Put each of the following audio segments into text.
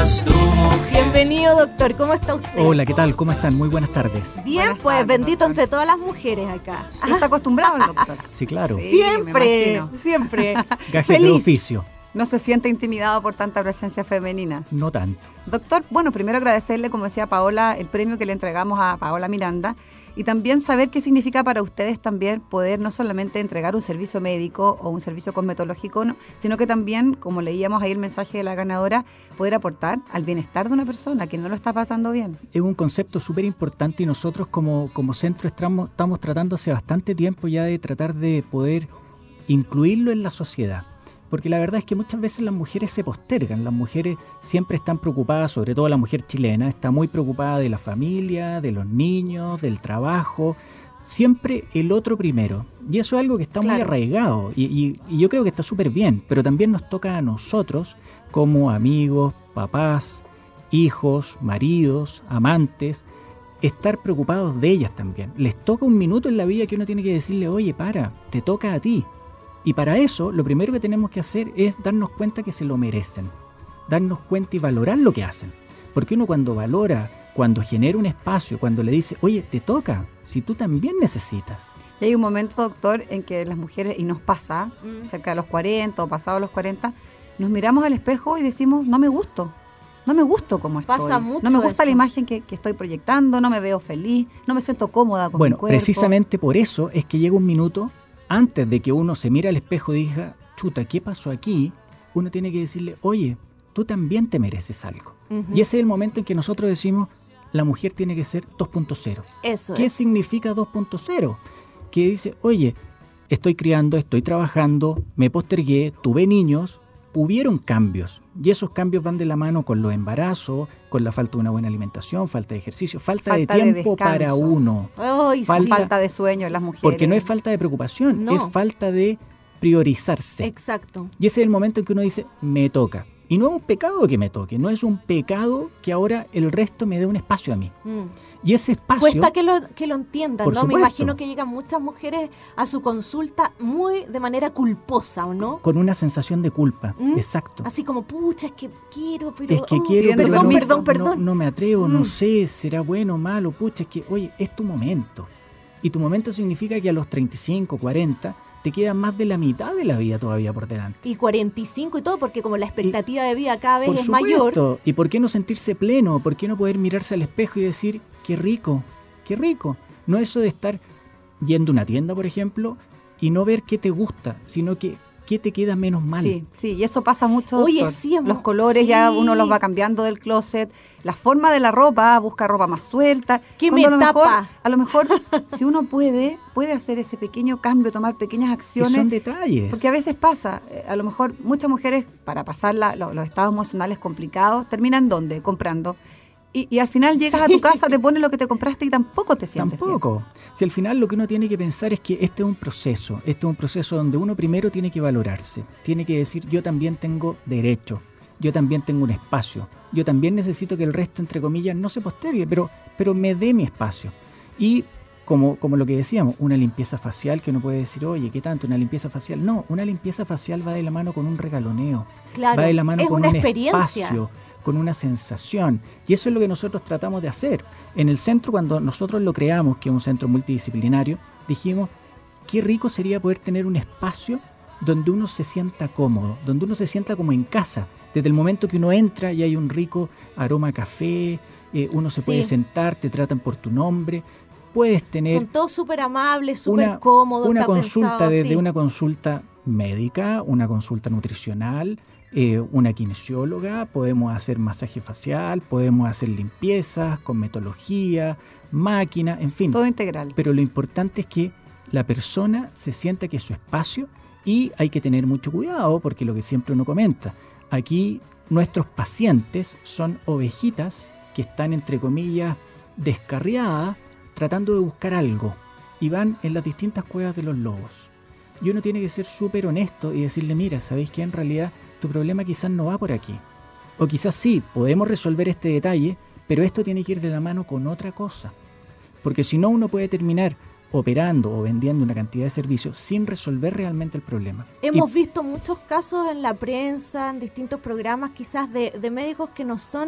seas tu mujer. Bienvenido, doctor. ¿Cómo está usted? Hola, ¿qué tal? ¿Cómo están? Muy buenas tardes. Bien, Buenas pues tardes, bendito doctor. entre todas las mujeres acá. ¿No está acostumbrado el doctor? Sí, claro. Sí. Siempre, me imagino. siempre. Gajes de Feliz. oficio. No se siente intimidado por tanta presencia femenina. No tanto. Doctor, bueno, primero agradecerle, como decía Paola, el premio que le entregamos a Paola Miranda y también saber qué significa para ustedes también poder no solamente entregar un servicio médico o un servicio cosmetológico, sino que también, como leíamos ahí el mensaje de la ganadora, poder aportar al bienestar de una persona que no lo está pasando bien. Es un concepto súper importante y nosotros como centro estamos tratando hace bastante tiempo ya de tratar de poder incluirlo en la sociedad. Porque la verdad es que muchas veces las mujeres se postergan, las mujeres siempre están preocupadas, sobre todo la mujer chilena, está muy preocupada de la familia, de los niños, del trabajo, siempre el otro primero. Y eso es algo que está muy arraigado y yo creo que está súper bien, pero también nos toca a nosotros como amigos, papás, hijos, maridos, amantes, estar preocupados de ellas también. Les toca un minuto en la vida que uno tiene que decirle, oye, te toca a ti. Y para eso, lo primero que tenemos que hacer es darnos cuenta que se lo merecen. Darnos cuenta y valorar lo que hacen. Porque uno cuando valora, cuando genera un espacio, cuando le dice, oye, te toca, si tú también necesitas. Y hay un momento, doctor, en que las mujeres, y nos pasa, cerca de los 40 o pasados los 40, nos miramos al espejo y decimos, no me gusto como estoy. Pasa mucho no me gusta eso. la imagen que estoy proyectando, no me veo feliz, no me siento cómoda con mi cuerpo. Bueno, precisamente por eso es que llega un minuto antes de que uno se mire al espejo y diga, chuta, ¿qué pasó aquí? Uno tiene que decirle, oye, tú también te mereces algo. Y ese es el momento en que nosotros decimos, la mujer tiene que ser 2.0. Eso ¿Qué es. significa 2.0? Que dice, oye, estoy criando, estoy trabajando, me postergué, tuve niños, hubieron cambios. Y esos cambios van de la mano con los embarazos, con la falta de una buena alimentación, falta de ejercicio, falta de tiempo para descanso. uno. Ay, Falta de sueño en las mujeres. Porque no es falta de preocupación, No. es falta de priorizarse. Exacto. Y ese es el momento en que uno dice, me toca. Y no es un pecado que me toque, no es un pecado que ahora el resto me dé un espacio a mí. Y ese espacio... Cuesta que lo entiendan, Por ¿no? Me supuesto. imagino que llegan muchas mujeres a su consulta muy de manera culposa, ¿o no? Con una sensación de culpa, exacto. Así como, pucha, es que quiero, pero... Es que quiero, pidiendo pero permiso. Perdón. No me atrevo, no sé, será bueno o malo, pucha, es que, oye, es tu momento. Y tu momento significa que a los 35, 40, te queda más de la mitad de la vida todavía por delante. Y 45 y todo, porque como la expectativa de vida cada vez Por es supuesto. mayor. ¿Y por qué no sentirse pleno? ¿Por qué no poder mirarse al espejo y decir, qué rico, qué rico? No eso de estar yendo a una tienda, por ejemplo, y no ver qué te gusta, sino que qué te queda menos mal. Sí, y eso pasa mucho, doctor. Oye, sí, los colores ya sí. uno los va cambiando del closet, la forma de la ropa, busca ropa más suelta. ¿Qué Cuando me tapa? A lo mejor, si uno puede hacer ese pequeño cambio, tomar pequeñas Y acciones. son detalles. Porque a veces pasa, a lo mejor muchas mujeres, para pasar los estados emocionales complicados, terminan ¿dónde? Comprando. Y al final llegas a tu casa, te pones lo que te compraste y tampoco te sientes bien. Tampoco. Si al final lo que uno tiene que pensar es que este es un proceso donde uno primero tiene que valorarse, tiene que decir, yo también tengo derecho, yo también tengo un espacio, yo también necesito que el resto, entre comillas, no se postergue, pero me dé mi espacio. Y como lo que decíamos, una limpieza facial que uno puede decir, oye, ¿qué tanto? Una limpieza facial. No, una limpieza facial va de la mano con un regaloneo, Claro, va de la mano es con una un experiencia. espacio, con una sensación. Y eso es lo que nosotros tratamos de hacer. En el centro, cuando nosotros lo creamos, que es un centro multidisciplinario, dijimos, qué rico sería poder tener un espacio donde uno se sienta cómodo, donde uno se sienta como en casa. Desde el momento que uno entra y hay un rico aroma a café, uno se puede sentar, te tratan por tu nombre, puedes tener Son todos súper amables, súper cómodos. una está consulta pensado desde así. una consulta médica, una consulta nutricional, una kinesióloga, podemos hacer masaje facial, podemos hacer limpiezas, cosmetología, máquina, en fin. Todo integral. Pero lo importante es que la persona se sienta que es su espacio y hay que tener mucho cuidado porque lo que siempre uno comenta, aquí nuestros pacientes son ovejitas que están, entre comillas, descarriadas tratando de buscar algo y van en las distintas cuevas de los lobos. Y uno tiene que ser súper honesto y decirle, mira, ¿sabéis que en realidad tu problema quizás no va por aquí? O quizás sí, podemos resolver este detalle, pero esto tiene que ir de la mano con otra cosa. Porque si no, uno puede terminar operando o vendiendo una cantidad de servicios sin resolver realmente el problema. Hemos visto muchos casos en la prensa, en distintos programas, quizás de médicos que no son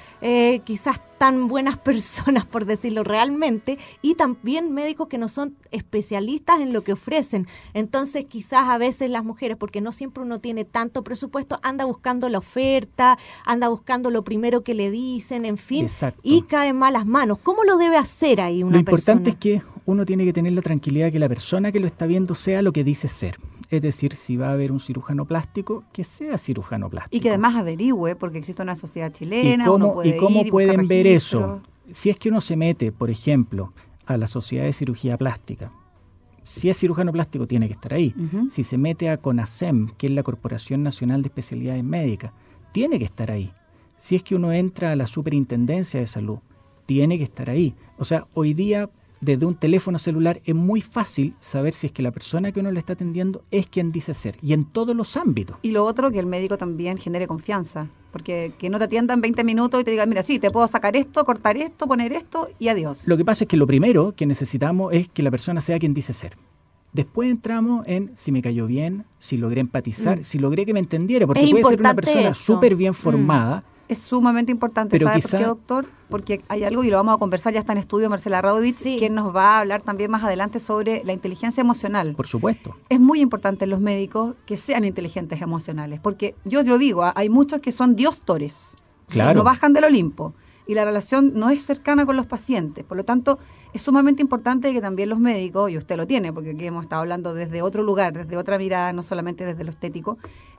quizás tan buenas personas, por decirlo realmente, y también médicos que no son especialistas en lo que ofrecen. Entonces, quizás a veces las mujeres, porque no siempre uno tiene tanto presupuesto, anda buscando la oferta, anda buscando lo primero que le dicen, en fin, Exacto. y cae en malas manos. ¿Cómo lo debe hacer ahí una persona? Lo importante es que uno tiene que tener la tranquilidad de que la persona que lo está viendo sea lo que dice ser. Es decir, si va a haber un cirujano plástico, que sea cirujano plástico. Y que además averigüe, porque existe una sociedad chilena. ¿Y cómo, uno puede cómo ir y pueden buscar ver registros? eso? Si es que uno se mete, por ejemplo, a la Sociedad de Cirugía Plástica, si es cirujano plástico tiene que estar ahí. Ujú. Si se mete a CONASEM, que es la Corporación Nacional de Especialidades Médicas, tiene que estar ahí. Si es que uno entra a la Superintendencia de Salud, tiene que estar ahí. O sea, hoy día, desde un teléfono celular, es muy fácil saber si es que la persona que uno le está atendiendo es quien dice ser, y en todos los ámbitos. Y lo otro, que el médico también genere confianza, porque que no te atiendan 20 minutos y te digan, mira, sí, te puedo sacar esto, cortar esto, poner esto y adiós. Lo que pasa es que lo primero que necesitamos es que la persona sea quien dice ser. Después entramos en si me cayó bien, si logré empatizar, si logré que me entendiera, porque Es puede ser una importante persona eso. súper bien formada. Es sumamente importante, Pero ¿sabe por quizá- qué, doctor? Porque hay algo, y lo vamos a conversar, ya está en estudio Marcela Radovich, Sí. quien nos va a hablar también más adelante sobre la inteligencia emocional. Por supuesto. Es muy importante en los médicos que sean inteligentes emocionales, porque yo lo digo, hay muchos que son diostores, Claro. no bajan del Olimpo, y la relación no es cercana con los pacientes. Por lo tanto, es sumamente importante que también los médicos, y usted lo tiene, porque aquí hemos estado hablando desde otro lugar, desde otra mirada, no solamente desde lo estético,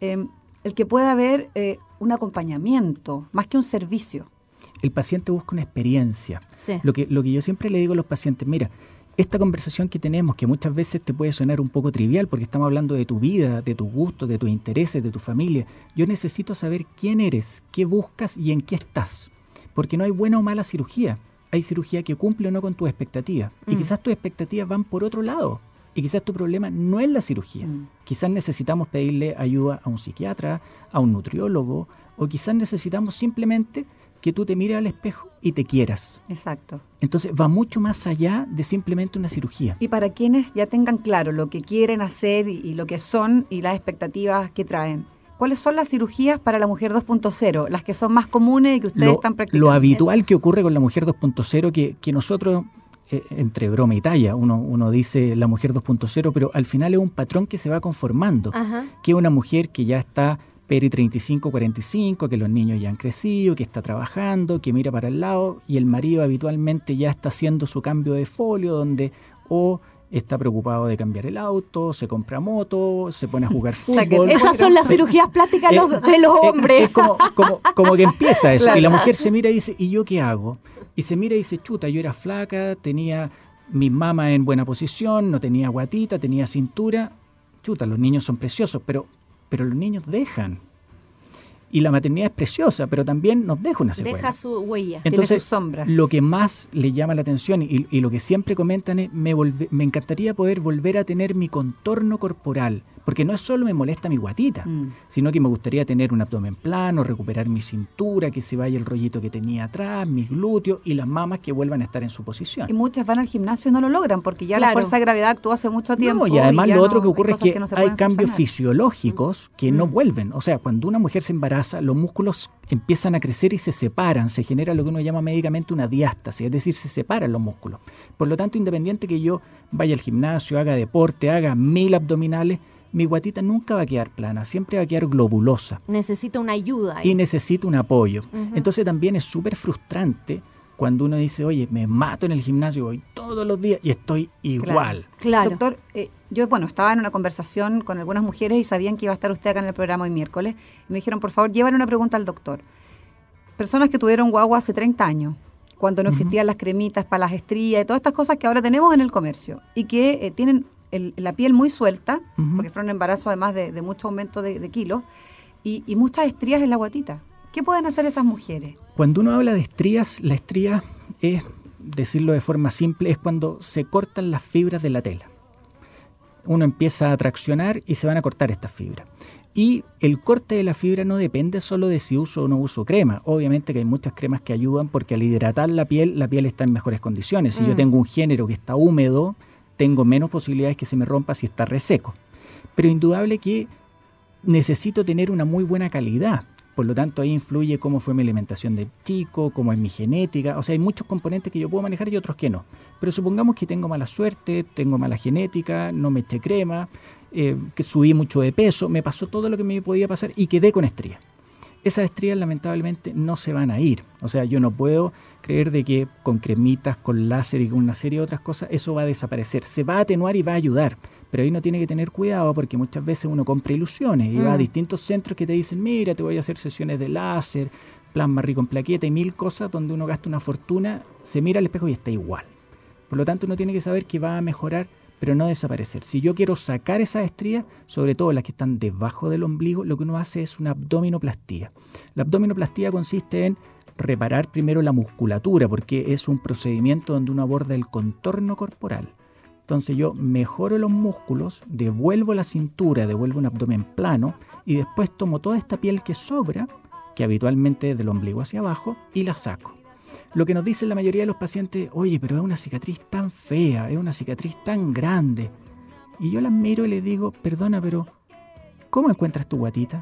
el que pueda haber un acompañamiento, más que un servicio. El paciente busca una experiencia. Sí. Lo que yo siempre le digo a los pacientes, mira, esta conversación que tenemos, que muchas veces te puede sonar un poco trivial porque estamos hablando de tu vida, de tus gustos, de tus intereses, de tu familia, yo necesito saber quién eres, qué buscas y en qué estás. Porque no hay buena o mala cirugía. Hay cirugía que cumple o no con tus expectativas. Y quizás tus expectativas van por otro lado. Y quizás tu problema no es la cirugía. Quizás necesitamos pedirle ayuda a un psiquiatra, a un nutriólogo, o quizás necesitamos simplemente que tú te mires al espejo y te quieras. Exacto. Entonces va mucho más allá de simplemente una cirugía. Y para quienes ya tengan claro lo que quieren hacer y lo que son y las expectativas que traen, ¿cuáles son las cirugías para la mujer 2.0? Las que son más comunes y que ustedes están practicando. Lo habitual que ocurre con la mujer 2.0, que nosotros, entre broma y talla, uno dice la mujer 2.0, pero al final es un patrón que se va conformando, Ajá. que es una mujer que ya está peri 35-45, que los niños ya han crecido, que está trabajando, que mira para el lado, y el marido habitualmente ya está haciendo su cambio de folio, donde o está preocupado de cambiar el auto, se compra moto, se pone a jugar sea, que fútbol. Esas son las cirugías plásticas de los hombres. Es como que empieza eso. Claro. Y la mujer se mira y dice, ¿y yo qué hago? Y se mira y dice, chuta, yo era flaca, tenía mis mamas en buena posición, no tenía guatita, tenía cintura. Chuta, los niños son preciosos, pero los niños dejan. Y la maternidad es preciosa, pero también nos deja una secuela. Deja su huella. Tiene Entonces, sus sombras. lo que más le llama la atención y lo que siempre comentan es, me encantaría poder volver a tener mi contorno corporal, porque no es solo me molesta mi guatita, sino que me gustaría tener un abdomen plano, recuperar mi cintura, que se vaya el rollito que tenía atrás, mis glúteos y las mamas que vuelvan a estar en su posición. Y muchas van al gimnasio y no lo logran porque ya la Claro. fuerza de gravedad actúa hace mucho tiempo. No, y además ya lo otro no- que ocurre hay es cosas que no se hay pueden cambios subsanar. fisiológicos que no vuelven. O sea, cuando una mujer se embaraza, los músculos empiezan a crecer y se separan. Se genera lo que uno llama médicamente una diástasis, es decir, se separan los músculos. Por lo tanto, independiente que yo vaya al gimnasio, haga deporte, haga 1000 abdominales, mi guatita nunca va a quedar plana, siempre va a quedar globulosa Necesita una ayuda ahí. y necesita un apoyo. Ujú. Entonces también es súper frustrante cuando uno dice, oye, me mato en el gimnasio, voy todos los días y estoy igual. Claro. Doctor, yo estaba en una conversación con algunas mujeres y sabían que iba a estar usted acá en el programa hoy miércoles. Y me dijeron, por favor, llévale una pregunta al doctor. Personas que tuvieron guagua hace 30 años, cuando no existían las cremitas para las estrías y todas estas cosas que ahora tenemos en el comercio y que tienen la piel muy suelta, Ujú. porque fueron embarazos además de mucho aumento de kilos y muchas estrías en la guatita. ¿Qué pueden hacer esas mujeres? Cuando uno habla de estrías, la estría es, decirlo de forma simple, es cuando se cortan las fibras de la tela. Uno empieza a traccionar y se van a cortar estas fibras. Y el corte de la fibra no depende solo de si uso o no uso crema. Obviamente que hay muchas cremas que ayudan porque al hidratar la piel está en mejores condiciones. Si yo tengo un género que está húmedo, tengo menos posibilidades que se me rompa si está reseco. Pero indudable que necesito tener una muy buena calidad. Por lo tanto, ahí influye cómo fue mi alimentación de chico, cómo es mi genética. O sea, hay muchos componentes que yo puedo manejar y otros que no. Pero supongamos que tengo mala suerte, tengo mala genética, no me eché crema, que subí mucho de peso, me pasó todo lo que me podía pasar y quedé con estrías. Esas estrías lamentablemente no se van a ir. O sea, yo no puedo creer de que con cremitas, con láser y con una serie de otras cosas, eso va a desaparecer. Se va a atenuar y va a ayudar. Pero ahí uno tiene que tener cuidado porque muchas veces uno compra ilusiones y va a distintos centros que te dicen, mira, te voy a hacer sesiones de láser, plasma rico en plaqueta y 1000 cosas donde uno gasta una fortuna, se mira al espejo y está igual. Por lo tanto, uno tiene que saber que va a mejorar, pero no desaparecer. Si yo quiero sacar esas estrías, sobre todo las que están debajo del ombligo, lo que uno hace es una abdominoplastía. La abdominoplastía consiste en reparar primero la musculatura, porque es un procedimiento donde uno aborda el contorno corporal. Entonces yo mejoro los músculos, devuelvo la cintura, devuelvo un abdomen plano y después tomo toda esta piel que sobra, que habitualmente es del ombligo hacia abajo, y la saco. Lo que nos dicen la mayoría de los pacientes, oye, pero es una cicatriz tan fea, es una cicatriz tan grande. Y yo las miro y les digo, perdona, pero ¿cómo encuentras tu guatita?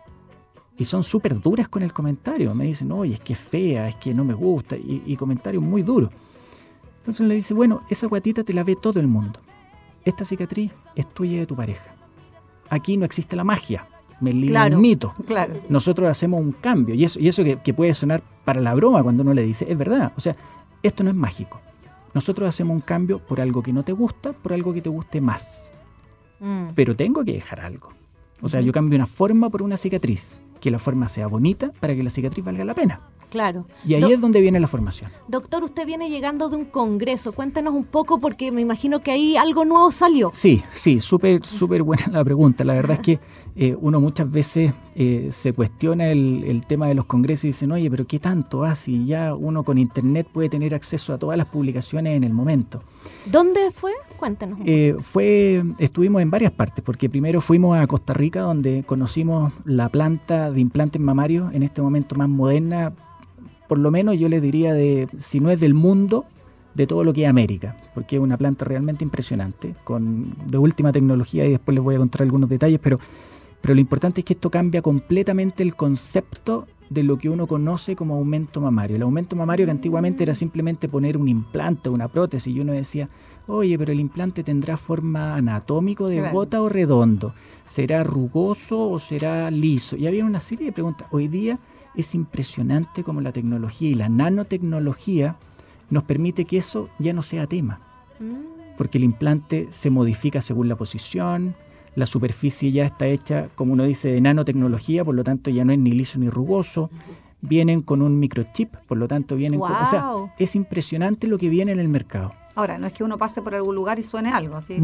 Y son súper duras con el comentario. Me dicen, oye, es que es fea, es que no me gusta, y comentarios muy duros. Entonces le dice, bueno, esa guatita te la ve todo el mundo. Esta cicatriz es tuya y de tu pareja. Aquí no existe la magia. Me liga el mito. Claro. Nosotros hacemos un cambio. Y eso que puede sonar para la broma cuando uno le dice, es verdad. O sea, esto no es mágico. Nosotros hacemos un cambio por algo que no te gusta, por algo que te guste más. Pero tengo que dejar algo. O sea, yo cambio una forma por una cicatriz. Que la forma sea bonita para que la cicatriz valga la pena. Claro. Y ahí es donde viene la formación. Doctor, usted viene llegando de un congreso. Cuéntanos un poco porque me imagino que ahí algo nuevo salió. Sí, súper buena la pregunta. La verdad es que uno muchas veces se cuestiona el tema de los congresos y dicen, oye, pero ¿qué tanto hace? Y ya uno con internet puede tener acceso a todas las publicaciones en el momento. ¿Dónde fue? Cuéntanos. Estuvimos en varias partes, porque primero fuimos a Costa Rica, donde conocimos la planta de implantes mamarios en este momento más moderna, por lo menos yo les diría, si no es del mundo, de todo lo que es América, porque es una planta realmente impresionante, de última tecnología, y después les voy a contar algunos detalles, pero lo importante es que esto cambia completamente el concepto de lo que uno conoce como aumento mamario. El aumento mamario, que antiguamente era simplemente poner un implante o una prótesis, y uno decía, oye, pero el implante tendrá forma anatómico de gota o redondo, ¿será rugoso o será liso? Y había una serie de preguntas. Hoy día es impresionante cómo la tecnología y la nanotecnología nos permite que eso ya no sea tema, porque el implante se modifica según la posición, la superficie ya está hecha, como uno dice, de nanotecnología, por lo tanto ya no es ni liso ni rugoso, vienen con un microchip, por lo tanto vienen con, o sea, es impresionante lo que viene en el mercado. Ahora, no es que uno pase por algún lugar y suene algo, ¿sí?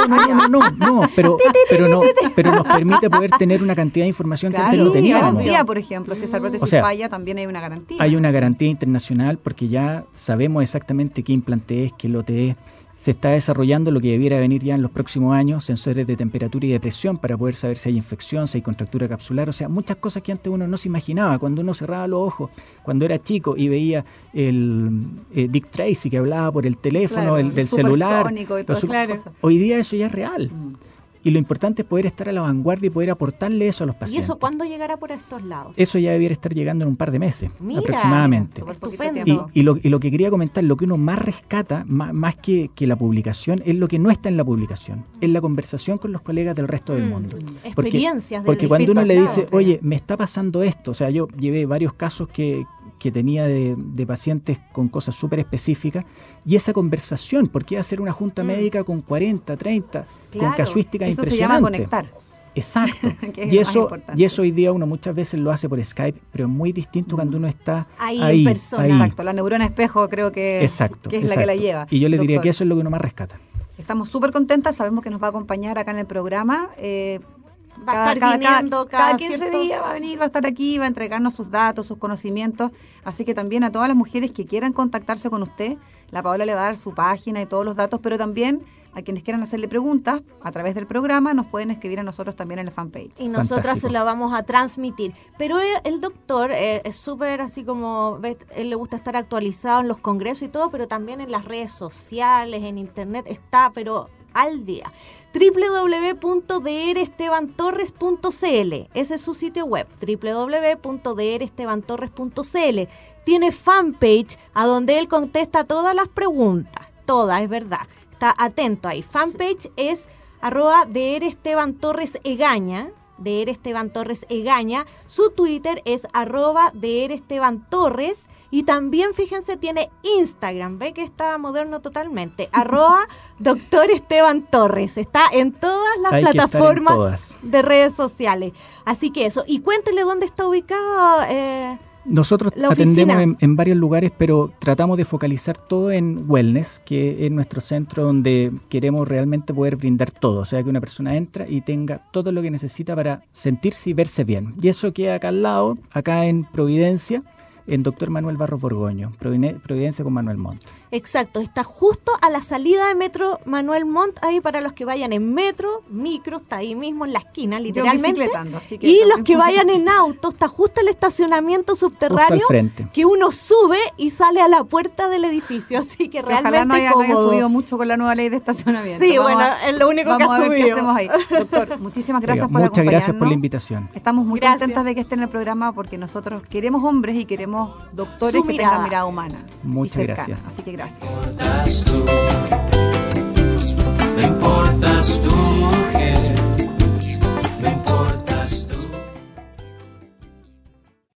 No, pero nos permite poder tener una cantidad de información que antes no teníamos. Garantía, por ejemplo, si esa prótesis falla, también hay una garantía. Hay una garantía internacional porque ya sabemos exactamente qué implante es, qué lote es. Se está desarrollando lo que debiera venir ya en los próximos años, sensores de temperatura y de presión para poder saber si hay infección, si hay contractura capsular, o sea, muchas cosas que antes uno no se imaginaba. Cuando uno cerraba los ojos, cuando era chico y veía el Dick Tracy que hablaba por el teléfono, del celular, y todas esas cosas. Hoy día eso ya es real. Y lo importante es poder estar a la vanguardia y poder aportarle eso a los pacientes. ¿Y eso cuándo llegará por estos lados? Eso ya debiera estar llegando en un par de meses, aproximadamente. Estupendo. Y lo que quería comentar, lo que uno más rescata, más que la publicación, es lo que no está en la publicación, es la conversación con los colegas del resto del mundo. Experiencias porque cuando uno le dice, oye, me está pasando esto, o sea, yo llevé varios casos que tenía de pacientes con cosas súper específicas, y esa conversación, porque hacer una junta médica con 40, 30, con casuísticas impresionantes. Eso se llama conectar. Exacto. y eso hoy día uno muchas veces lo hace por Skype, pero es muy distinto cuando uno está ahí en persona. Exacto, la neurona espejo creo que es la que la lleva. Y yo le diría que eso es lo que uno más rescata. Estamos súper contentas, sabemos que nos va a acompañar acá en el programa. Va a estar viniendo cada 15 días va a venir, va a estar aquí, va a entregarnos sus datos, sus conocimientos. Así que también a todas las mujeres que quieran contactarse con usted, la Paola le va a dar su página y todos los datos, pero también a quienes quieran hacerle preguntas a través del programa, nos pueden escribir a nosotros también en la fanpage. Y nosotras Fantástico. se la vamos a transmitir. Pero el doctor es súper así como, ves, él le gusta estar actualizado en los congresos y todo, pero también en las redes sociales, en internet, está pero al día. www.drestebantorres.cl, ese es su sitio web, www.drestebantorres.cl. Tiene fanpage a donde él contesta todas las preguntas, todas, es verdad. Está atento ahí. Fanpage es @drestebantorresegaña, drestebantorresegaña. Su Twitter es @drestebantorres. Y también, fíjense, tiene Instagram. Ve que está moderno totalmente. @Dr. Esteban Torres. Está en todas las Hay que estar en plataformas todas. de redes sociales. Así que eso. Y cuéntele dónde está ubicado. Nosotros La atendemos oficina. en varios lugares, pero tratamos de focalizar todo en Wellness, que es nuestro centro donde queremos realmente poder brindar todo. O sea, que una persona entra y tenga todo lo que necesita para sentirse y verse bien. Y eso queda acá al lado, acá en Providencia, en Dr. Manuel Barros Borgoño, Providencia con Manuel Montt. Exacto, está justo a la salida de Metro Manuel Montt, ahí para los que vayan en metro, micro, está ahí mismo en la esquina, literalmente. bicicletando, así que Y también los que vayan en auto, está justo el estacionamiento Justo subterráneo, al frente. que uno sube y sale a la puerta del edificio, así que realmente Ojalá no haya cómodo. subido mucho con la nueva ley de estacionamiento. Sí, Vamos bueno, a- es lo único que vamos ha a ver qué subido. hacemos ahí. Doctor, muchísimas gracias Oiga, por muchas gracias por la acompañarnos. invitación. Estamos muy Gracias. contentas de que esté en el programa porque nosotros queremos hombres y queremos doctores Su que mirada. tengan mirada humana. Muchas y cercana. gracias. Así que gracias. Estás tú.